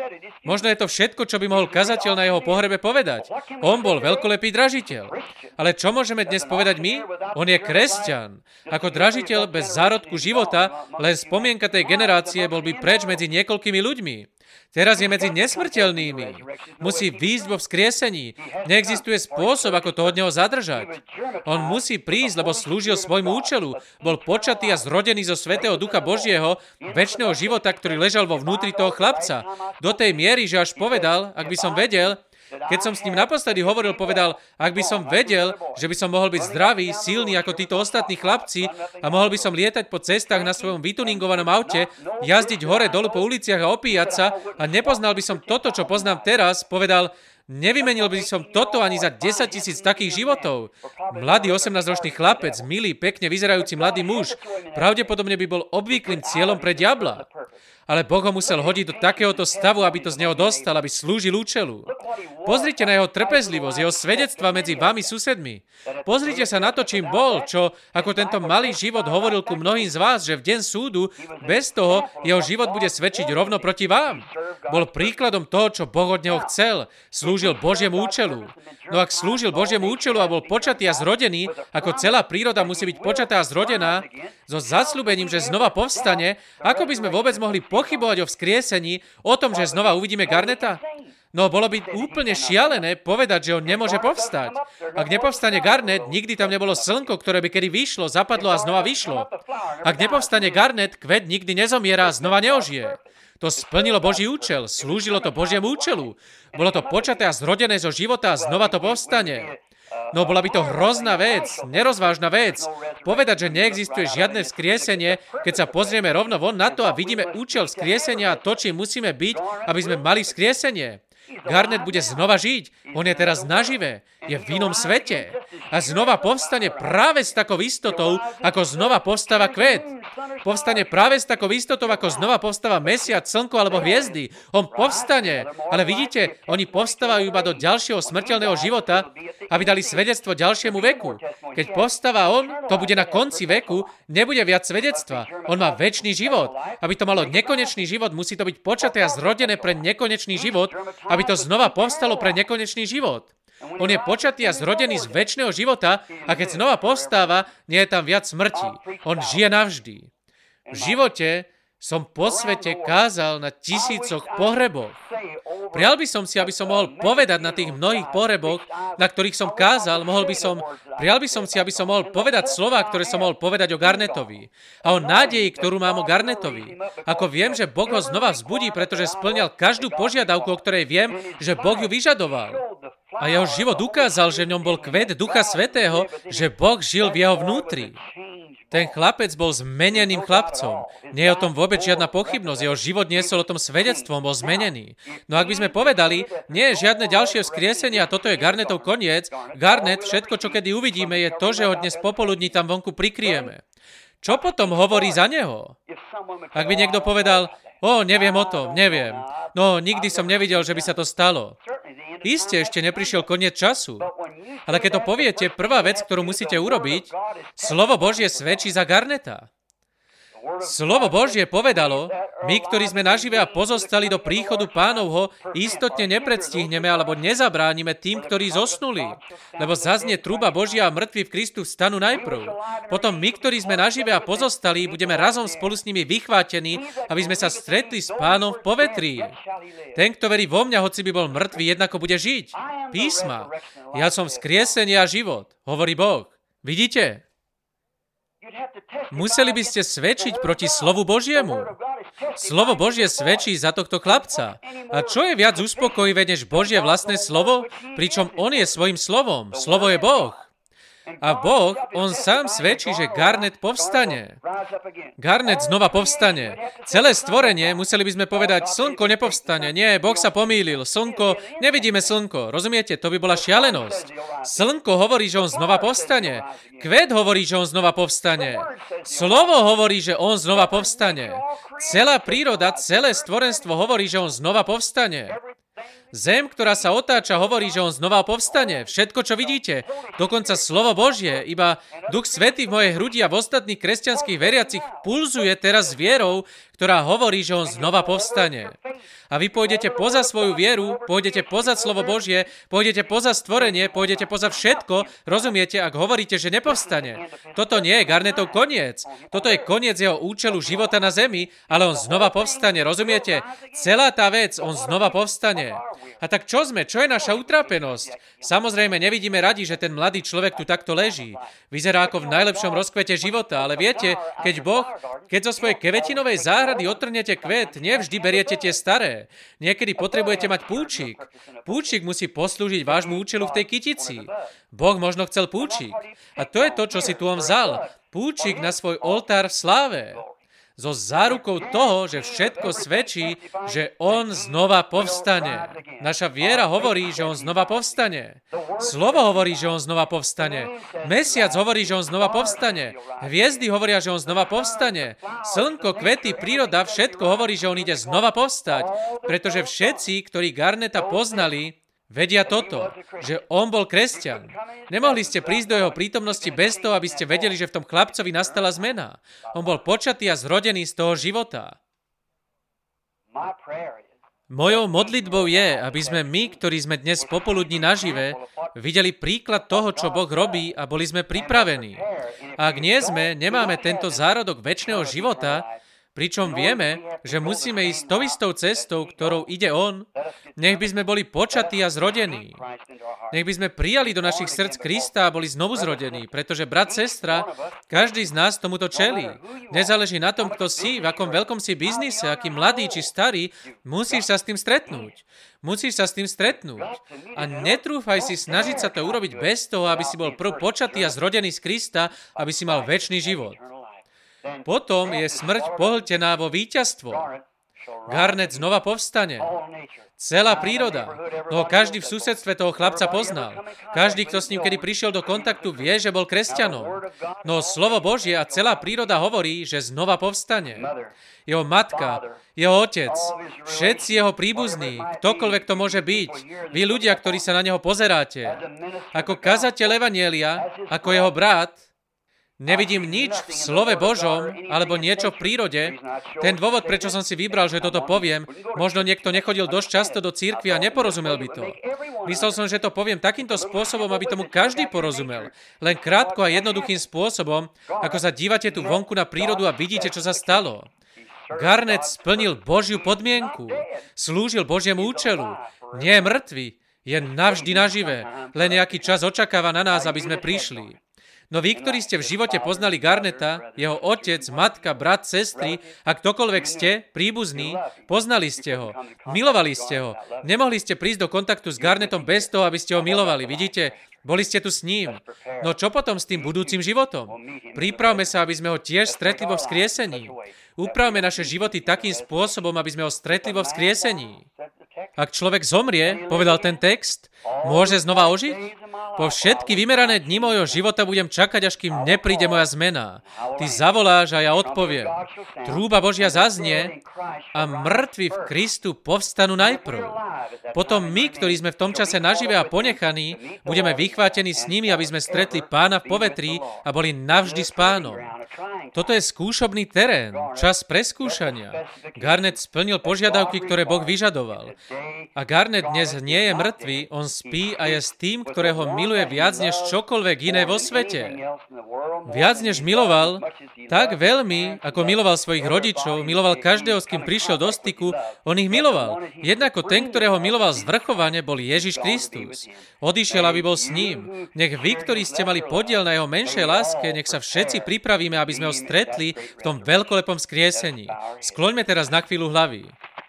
Možno je to všetko, čo by mohol kazateľ na jeho pohrebe povedať. On bol veľkolepý dražiteľ. Ale čo môžeme dnes povedať my? On je kresťan. Ako dražiteľ bez zárodku života, len spomienka tej generácie bol by preč medzi niekoľkými ľuďmi. Teraz je medzi nesmrteľnými. Musí výjsť vo vzkriesení. Neexistuje spôsob, ako to od neho zadržať. On musí prísť, lebo slúžil svojmu účelu. Bol počatý a zrodený zo Svätého Ducha Božieho, večného života, ktorý ležal vo vnútri toho chlapca. Do tej miery, že až povedal, ak by som vedel, keď som s ním naposledy hovoril, povedal, ak by som vedel, že by som mohol byť zdravý, silný ako títo ostatní chlapci a mohol by som lietať po cestách na svojom vytuningovanom aute, jazdiť hore dolu po uliciach a opíjať sa a nepoznal by som toto, čo poznám teraz, povedal, nevymenil by som toto ani za 10 000 takých životov. Mladý 18-ročný chlapec, milý, pekne vyzerajúci mladý muž, pravdepodobne by bol obvyklým cieľom pre diabla. Ale Boh ho musel hodiť do takéhoto stavu, aby to z neho dostal, aby slúžil účelu. Pozrite na jeho trpezlivosť, jeho svedectva medzi vami susedmi. Pozrite sa na to, čím bol, čo ako tento malý život hovoril ku mnohým z vás, že v deň súdu, bez toho jeho život bude svedčiť rovno proti vám. Bol príkladom toho, čo Boh od neho chcel. Slúžil Božiemu účelu. No ak slúžil Božiemu účelu a bol počatý a zrodený, ako celá príroda musí byť počatá a zrodená, so zasľúbením, že znova povstane, ako by sme vôbec mohli pochybovať o vzkriesení, o tom, že znova uvidíme Garneta? No bolo by úplne šialené povedať, že on nemôže povstať. Ak nepovstane Garnet, nikdy tam nebolo slnko, ktoré by kedy vyšlo, zapadlo a znova vyšlo. Ak nepovstane Garnet, kvet nikdy nezomiera a znova neožije. To splnilo Boží účel, slúžilo to Božiemu účelu. Bolo to počaté a zrodené zo života a znova to povstane. No bola by to hrozná vec, nerozvážna vec, povedať, že neexistuje žiadne vzkriesenie, keď sa pozrieme rovno von na to a vidíme účel vzkriesenia a to, čím musíme byť, aby sme mali vzkriesenie. Garnet bude znova žiť, on je teraz nažive, je v inom svete a znova povstane práve s takou istotou, ako znova povstáva kvet. Povstane práve s takou istotou, ako znova povstáva mesiac, slnko alebo hviezdy. On povstane, ale vidíte, oni povstávajú iba do ďalšieho smrteľného života, aby dali svedectvo ďalšiemu veku. Keď povstáva on, to bude na konci veku, nebude viac svedectva. On má večný život. Aby to malo nekonečný život, musí to byť počaté a zrodené pre nekonečný život, aby to znova povstalo pre nekonečný život. On je počatý a zrodený z večného života a keď znova povstáva, nie je tam viac smrti. On žije navždy. V živote som po svete kázal na tisícoch pohreboch. Prial by som si, aby som mohol povedať na tých mnohých pohreboch, na ktorých som kázal, prial by som si, aby som mohol povedať slová, ktoré som mohol povedať o Garnetovi. A o nádeji, ktorú mám o Garnetovi. Ako viem, že Boh ho znova vzbudí, pretože splňal každú požiadavku, o ktorej viem, že Boh ju vyžadoval. A jeho život ukázal, že v ňom bol kvet Ducha Svätého, že Boh žil v jeho vnútri. Ten chlapec bol zmeneným chlapcom. Nie je o tom vôbec žiadna pochybnosť. Jeho život niesol o tom svedectvom, bol zmenený. No ak by sme povedali, nie je žiadne ďalšie vzkriesenie a toto je Garnetov koniec, Garnet, všetko, čo kedy uvidíme, je to, že ho dnes popoludní tam vonku prikryjeme. Čo potom hovorí za neho? Ak by niekto povedal, neviem o tom, neviem. No, nikdy som nevidel, že by sa to stalo. Isté, ešte neprišiel koniec času. Ale keď to poviete, prvá vec, ktorú musíte urobiť, slovo Božie svedčí za Garneta. Slovo Božie povedalo, my, ktorí sme nažive a pozostali do príchodu Pánovho, istotne nepredstihneme alebo nezabránime tým, ktorí zosnuli. Lebo zaznie truba Božia a mŕtvi v Kristu vstanú najprv. Potom my, ktorí sme nažive a pozostali, budeme razom spolu s nimi vychvátení, aby sme sa stretli s Pánom v povetrí. Ten, kto verí vo mňa, hoci by bol mŕtvý, jednako bude žiť. Písma. Ja som vzkriesenie a život, hovorí Boh. Vidíte? Museli by ste svedčiť proti slovu Božiemu. Slovo Božie svedčí za tohto chlapca. A čo je viac uspokojivé než Božie vlastné slovo? Pričom on je svojím slovom. Slovo je Boh. A Boh, on sám svedčí, že Garnet povstane. Garnet znova povstane. Celé stvorenie, museli by sme povedať, slnko nepovstane. Nie, Boh sa pomýlil. Slnko, nevidíme slnko. Rozumiete? To by bola šialenosť. Slnko hovorí, že on znova povstane. Kvet hovorí, že on znova povstane. Slovo hovorí, že on znova povstane. Celá príroda, celé stvorenstvo hovorí, že on znova povstane. Zem, ktorá sa otáča, hovorí, že on znova povstane. Všetko, čo vidíte, dokonca slovo Božie, iba Duch Svätý v mojej hrudi a v ostatných kresťanských veriacich pulzuje teraz vierou, ktorá hovorí, že on znova povstane. A vy pôjdete poza svoju vieru, pôjdete poza slovo Božie, pôjdete poza stvorenie, pôjdete poza všetko, rozumiete, ak hovoríte, že nepovstane. Toto nie je Garnetov koniec. Toto je koniec jeho účelu života na zemi, ale on znova povstane, rozumiete? Celá tá vec, on znova povstane. A tak čo sme? Čo je naša utrápenosť? Samozrejme, nevidíme radi, že ten mladý človek tu takto leží. Vyzerá ako v najlepšom rozkvete života, ale viete, keď zo svojej kvetinovej záhrady otrhnete kvet, nevždy beriete tie staré. Niekedy potrebujete mať púčik. Púčik musí poslúžiť vášmu účelu v tej kytici. Boh možno chcel púčik. A to je to, čo si tu on vzal. Púčik na svoj oltár v sláve. So zárukou toho, že všetko svedčí, že on znova povstane. Naša viera hovorí, že on znova povstane. Slovo hovorí, že on znova povstane. Mesiac hovorí, že on znova povstane. Hviezdy hovoria, že on znova povstane. Slnko, kvety, príroda, všetko hovorí, že on ide znova povstať. Pretože všetci, ktorí Garneta poznali, vedia toto, že on bol kresťan. Nemohli ste prísť do jeho prítomnosti bez toho, aby ste vedeli, že v tom chlapcovi nastala zmena. On bol počatý a zrodený z toho života. Mojou modlitbou je, aby sme my, ktorí sme dnes popoludní nažive, videli príklad toho, čo Boh robí a boli sme pripravení. A ak nie sme, nemáme tento zárodok večného života, pričom vieme, že musíme ísť tou istou cestou, ktorou ide on, nech by sme boli počatí a zrodení. Nech by sme prijali do našich srdc Krista a boli znovu zrodení, pretože brat, sestra, každý z nás tomuto čelí. Nezáleží na tom, kto si, v akom veľkom si biznise, aký mladý či starý, musíš sa s tým stretnúť. Musíš sa s tým stretnúť. A netrúfaj si snažiť sa to urobiť bez toho, aby si bol prv počatý a zrodený z Krista, aby si mal večný život. Potom je smrť pohltená vo víťazstvo. Garnet znova povstane. Celá príroda. No každý v susedstve toho chlapca poznal. Každý, kto s ním kedy prišiel do kontaktu, vie, že bol kresťanom. No slovo Božie a celá príroda hovorí, že znova povstane. Jeho matka, jeho otec, všetci jeho príbuzní, ktokoľvek to môže byť, vy ľudia, ktorí sa na neho pozeráte, ako kazateľ evanjelia, ako jeho brat, nevidím nič v slove Božom alebo niečo v prírode. Ten dôvod, prečo som si vybral, že toto poviem, možno niekto nechodil dosť často do cirkvi a neporozumel by to. Myslel som, že to poviem takýmto spôsobom, aby tomu každý porozumel. Len krátko a jednoduchým spôsobom, ako sa dívate tu vonku na prírodu a vidíte, čo sa stalo. Garnet splnil Božiu podmienku. Slúžil Božiemu účelu. Nie je mŕtvy. Je navždy nažive. Len nejaký čas očakáva na nás, aby sme prišli. No vy, ktorí ste v živote poznali Garneta, jeho otec, matka, brat, sestry a ktokoľvek ste, príbuzní, poznali ste ho, milovali ste ho. Nemohli ste prísť do kontaktu s Garnetom bez toho, aby ste ho milovali. Vidíte, boli ste tu s ním. No čo potom s tým budúcim životom? Pripravme sa, aby sme ho tiež stretli vo vzkriesení. Upravme naše životy takým spôsobom, aby sme ho stretli vo vzkriesení. Ak človek zomrie, povedal ten text, môže znova ožiť? Po všetky vymerané dni mojho života budem čakať, až kým nepríde moja zmena. Ty zavoláš a ja odpoviem. Trúba Božia zaznie a mŕtvi v Kristu povstanú najprv. Potom my, ktorí sme v tom čase nažive a ponechaní, budeme vychvátení s nimi, aby sme stretli Pána v povetrí a boli navždy s Pánom. Toto je skúšobný terén, čas preskúšania. Garnet splnil požiadavky, ktoré Boh vyžadoval. A Garnet dnes nie je mŕtvý, on spí a je s tým, ktorého miluje viac než čokoľvek iné vo svete. Viac než miloval, tak veľmi, ako miloval svojich rodičov, miloval každého, s kým prišiel do styku, on ich miloval. Jednako ten, ktorého miloval zvrchovane, bol Ježiš Kristus. Odišiel, aby bol s ním. Nech vy, ktorí ste mali podiel na jeho menšej láske, nech sa všetci pripravíme, aby sme ho stretli v tom veľkolepom skriesení. Skloňme teraz na chvíľu hlavy.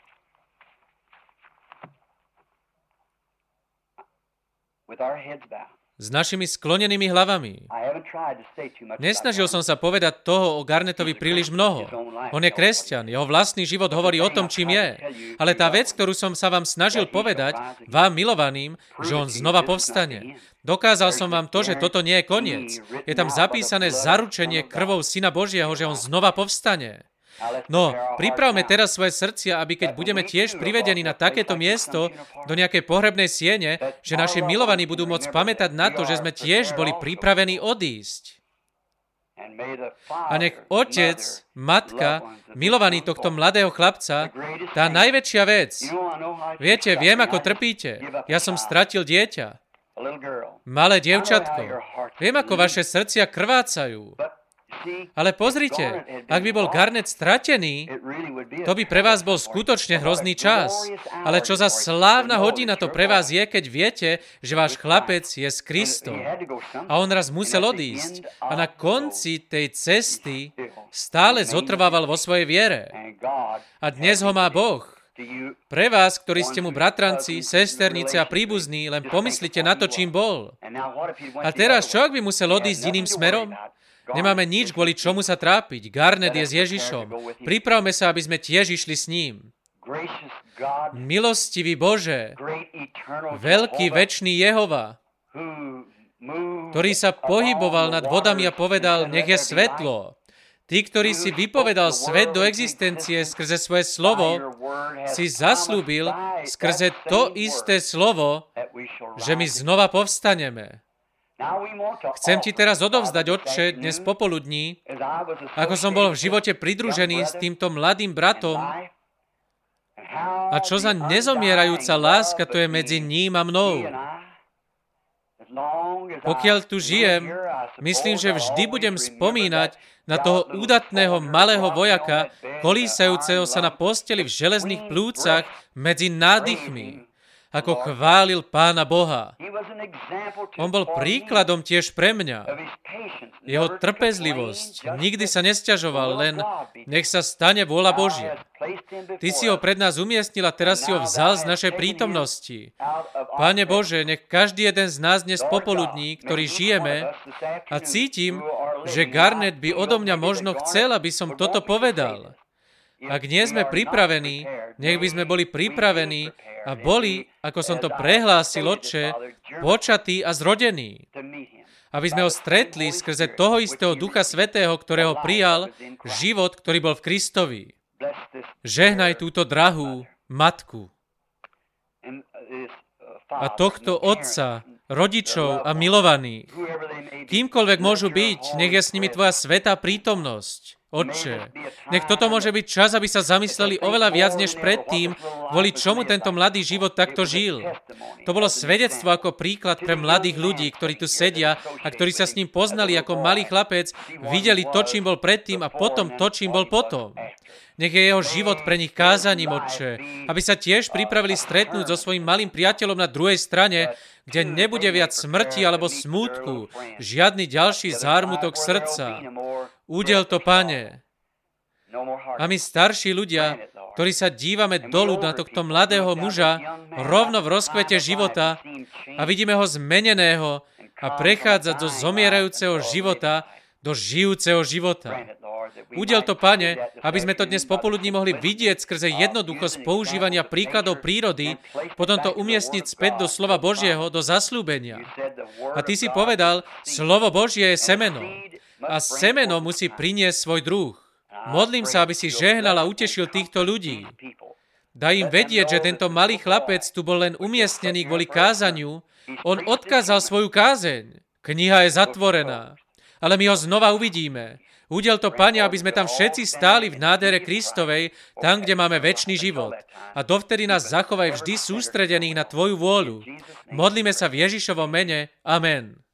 S našimi sklonenými hlavami. Nesnažil som sa povedať toho o Garnetovi príliš mnoho. On je kresťan, jeho vlastný život hovorí o tom, čím je. Ale tá vec, ktorú som sa vám snažil povedať, vám milovaným, že on znova povstane. Dokázal som vám to, že toto nie je koniec. Je tam zapísané zaručenie krvou Syna Božieho, že on znova povstane. No, pripravme teraz svoje srdcia, aby keď budeme tiež privedení na takéto miesto, do nejakej pohrebnej siene, že naši milovaní budú môcť pamätať na to, že sme tiež boli pripravení odísť. A nech otec, matka, milovaný tohto mladého chlapca, tá najväčšia vec. Viete, viem, ako trpíte. Ja som stratil dieťa. Malé dievčatko. Viem, ako vaše srdcia krvácajú. Ale pozrite, ak by bol Garnet stratený, to by pre vás bol skutočne hrozný čas. Ale čo za slávna hodina to pre vás je, keď viete, že váš chlapec je s Kristom. A on raz musel odísť. A na konci tej cesty stále zotrvával vo svojej viere. A dnes ho má Boh. Pre vás, ktorí ste mu bratranci, sesternice a príbuzní, len pomyslite na to, čím bol. A teraz, čo ak by musel odísť iným smerom? Nemáme nič, kvôli čomu sa trápiť. Garnet je s Ježišom. Pripravme sa, aby sme tiež išli s ním. Milostivý Bože, veľký večný Jehova, ktorý sa pohyboval nad vodami a povedal, nech je svetlo. Ty, ktorý si vypovedal svet do existencie skrze svoje slovo, si zaslúbil skrze to isté slovo, že my znova povstaneme. Chcem ti teraz odovzdať, Otče, dnes popoludní, ako som bol v živote pridružený s týmto mladým bratom a čo za nezomierajúca láska to je medzi ním a mnou. Pokiaľ tu žijem, myslím, že vždy budem spomínať na toho údatného malého vojaka, kolísajúceho sa na posteli v železných plúcach medzi nádychmi, ako chválil Pána Boha. On bol príkladom tiež pre mňa. Jeho trpezlivosť, nikdy sa nesťažoval, len nech sa stane vôľa Božia. Ty si ho pred nás umiestnil a teraz si ho vzal z našej prítomnosti. Pane Bože, nech každý jeden z nás dnes popoludní, ktorý žijeme, a cítim, že Garnet by odo mňa možno chcel, aby som toto povedal. Ak nie sme pripravení, nech by sme boli pripravení a boli, ako som to prehlásil, Otče, počatí a zrodení. Aby sme ho stretli skrze toho istého Ducha Svätého, ktorého prijal, život, ktorý bol v Kristovi. Žehnaj túto drahú matku a tohto otca, rodičov a milovaných. Kýmkoľvek môžu byť, nech je s nimi tvoja svätá prítomnosť. Otče, nech toto môže byť čas, aby sa zamysleli oveľa viac než predtým, kvôli čomu tento mladý život takto žil. To bolo svedectvo ako príklad pre mladých ľudí, ktorí tu sedia a ktorí sa s ním poznali ako malý chlapec, videli to, čím bol predtým a potom to, čím bol potom. Nech je jeho život pre nich kázaním, Otče, aby sa tiež pripravili stretnúť so svojím malým priateľom na druhej strane, kde nebude viac smrti alebo smútku, žiadny ďalší zármutok srdca. Udel to, Pane. A my starší ľudia, ktorí sa dívame dolu na tohto mladého muža, rovno v rozkvete života a vidíme ho zmeneného a prechádzať zo zomierajúceho života do žijúceho života. Udel to, Pane, aby sme to dnes popoludní mohli vidieť skrze jednoduchosť používania príkladov prírody, potom to umiestniť späť do slova Božieho, do zasľúbenia. A ty si povedal, slovo Božie je semeno. A semeno musí priniesť svoj druh. Modlím sa, aby si žehnal a utešil týchto ľudí. Daj im vedieť, že tento malý chlapec tu bol len umiestnený kvôli kázaniu. On odkázal svoju kázeň. Kniha je zatvorená. Ale my ho znova uvidíme. Udel to, Pane, aby sme tam všetci stáli v nádhere Kristovej, tam, kde máme večný život. A dovtedy nás zachovaj vždy sústredených na Tvoju vôľu. Modlíme sa v Ježišovom mene. Amen.